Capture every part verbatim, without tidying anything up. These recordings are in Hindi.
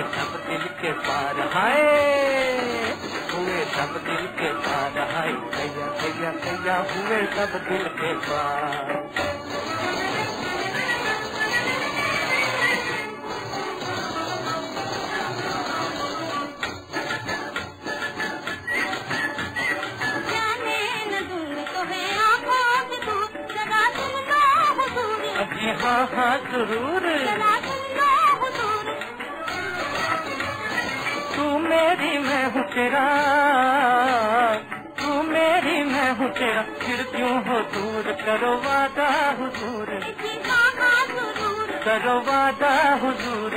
सब दिल के पार हाय, हुए सब दिल के पार हाय, कैया कैया कैया हुए सब दिल के पार। जी हाँ हाँ जरूर, तू मेरी मैं हूँ तेरा, तू मेरी मैं हूँ तेरा, फिर क्यों हो दूर, करो वादा हुजूर, करो वादा हुजूर।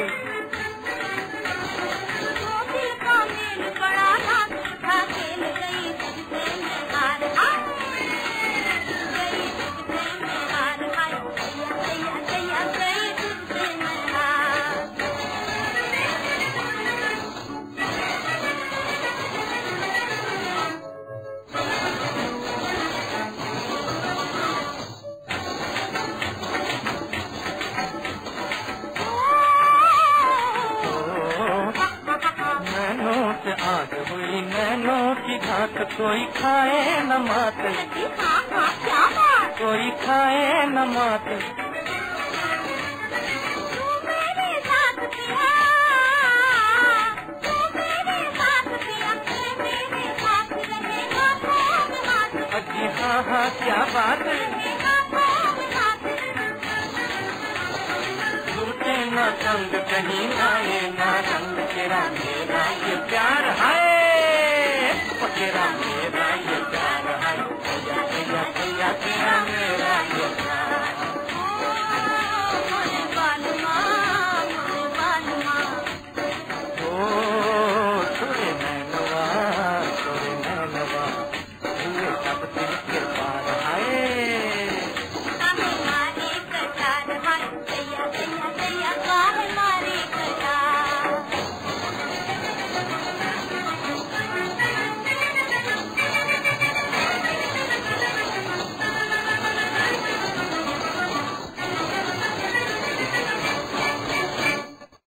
आग हुई नैनों की घात, कोई खाए न मात, कोई खाए न मात। जी हाँ हाँ क्या बात, टूटे न संग कहीं आए ना रंग, तेरा मेरा ये प्यार है, तेरा मेरा ये प्यार है, कैया कैया कैया तेरा मेरा ये प्यार।